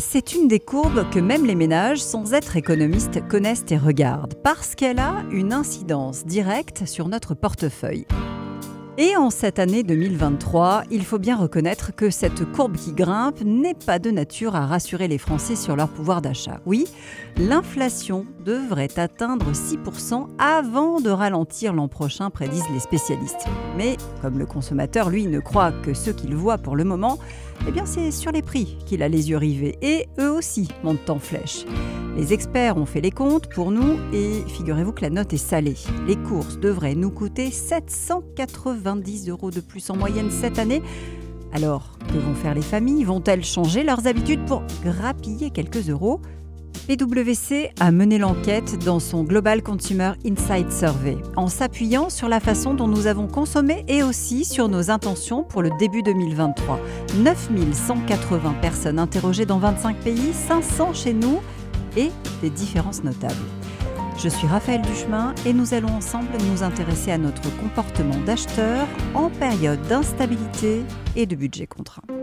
C'est une des courbes que même les ménages, sans être économistes, connaissent et regardent, parce qu'elle a une incidence directe sur notre portefeuille. Et en cette année 2023, il faut bien reconnaître que cette courbe qui grimpe n'est pas de nature à rassurer les Français sur leur pouvoir d'achat. Oui, l'inflation devrait atteindre 6% avant de ralentir l'an prochain, prédisent les spécialistes. Mais comme le consommateur, lui, ne croit que ce qu'il voit pour le moment, eh bien c'est sur les prix qu'il a les yeux rivés et eux aussi montent en flèche. Les experts ont fait les comptes pour nous et figurez-vous que la note est salée. Les courses devraient nous coûter 790 € de plus en moyenne cette année. Alors, que vont faire les familles ? Vont-elles changer leurs habitudes pour grappiller quelques euros ? PwC a mené l'enquête dans son Global Consumer Insight Survey, en s'appuyant sur la façon dont nous avons consommé et aussi sur nos intentions pour le début 2023. 9180 personnes interrogées dans 25 pays, 500 chez nous et des différences notables. Je suis Raphaël Duchemin et nous allons ensemble nous intéresser à notre comportement d'acheteur en période d'instabilité et de budget contraint.